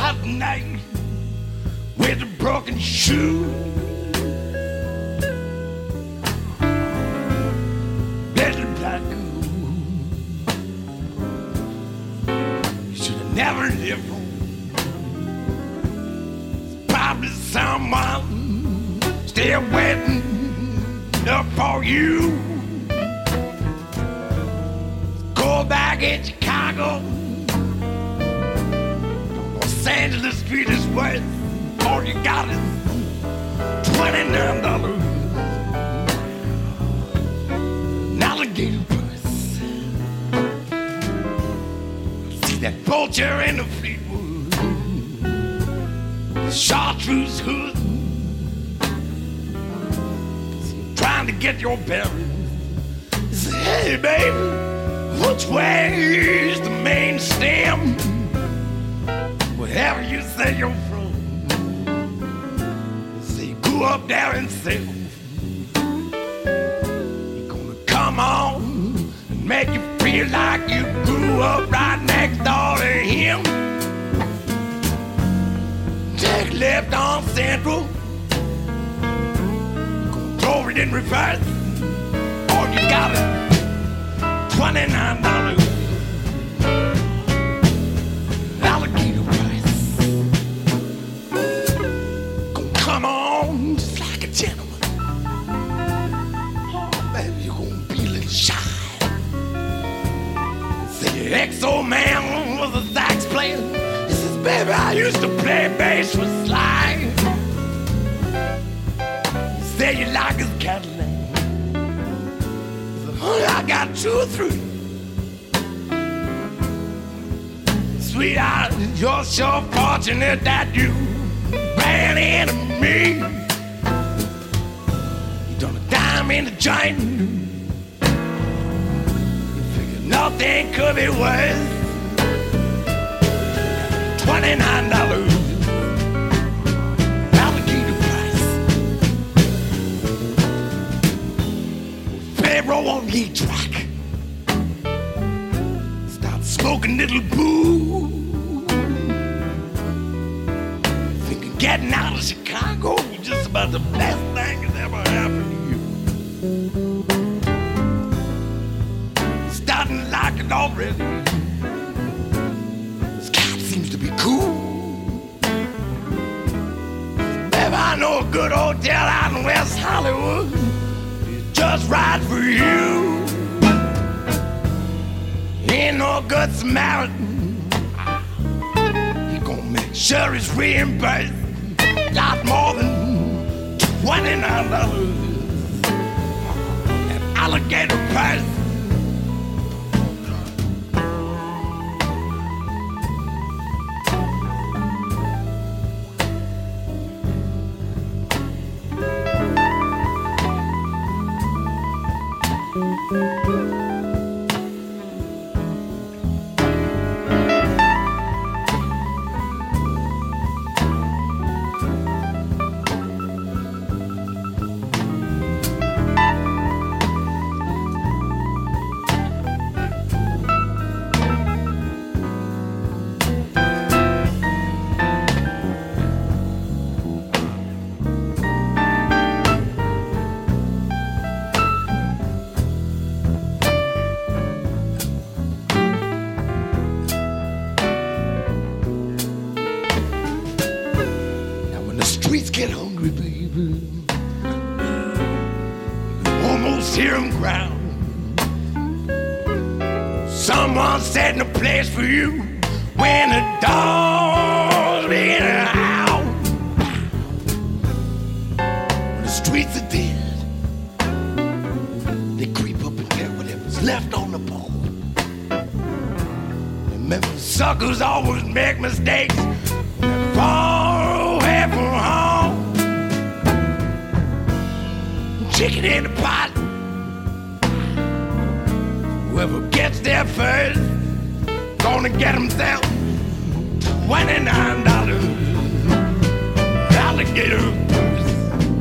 last night with a broken shoe. Little black girl, you should have never lived home. It's probably someone still waiting up for you. Go back in Chicago, Los Angeles Street is worth all you got is $29. An alligator purse. See that vulture in the Fleetwood, the chartreuse hood, trying to get your bearings. Say, hey baby, which way's the main stem? Wherever you say you're from, say go up there and sell. You're gonna come on and make you feel like you grew up right next door to him. Take left on Central, you're gonna throw it in reverse. All you got is $29. Alligator price. Gonna come on just like a gentleman. Oh, baby, you're gonna be a little shy. Say your ex-old man was a sax player. He says, baby, I used to play bass with Sly. You say you like his Cadillac. I got 2 or 3. Sweetheart, you're so fortunate that you ran into me. You done a dime in the joint. You figured nothing could be worse. $29. Alligator price. Pharaoh on the track. Start smoking little boo. Thinking getting out of Chicago was just about the best thing that ever happened to you. Starting to like it already. This cat seems to be cool. Baby, I know a good hotel out in West Hollywood. Just right for you. Ain't no good Samaritan. He gonna make sure it's reimbursed. Lot more than $29. An alligator price. Streets get hungry, baby. You almost hear them growl. Someone's setting a place for you when the dogs begin to howl. When the streets are dead, they creep up and get whatever's left on the pole. Remember, suckers always make mistakes. They're far away from home. Chicken in the pot. Whoever gets there first, gonna get himself $29 alligator purse.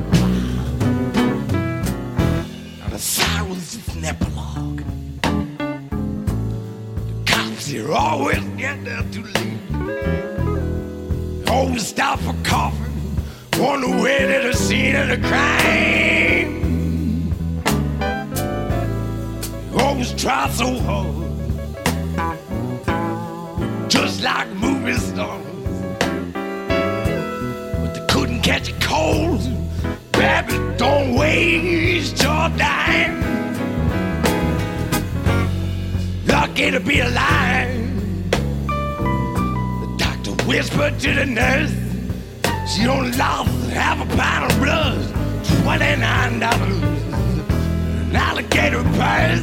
Now the sirens is an epilogue. The cops here always get there too late. always stop for coffee on the way to the scene of the crime. Always try so hard, just like movie stars, but they couldn't catch a cold. Baby, don't waste your time. Lucky to be alive. The doctor whispered to the nurse, she only lost half a pound of blood, $29, an alligator purse.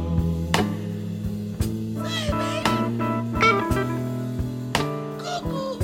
Cuckoo.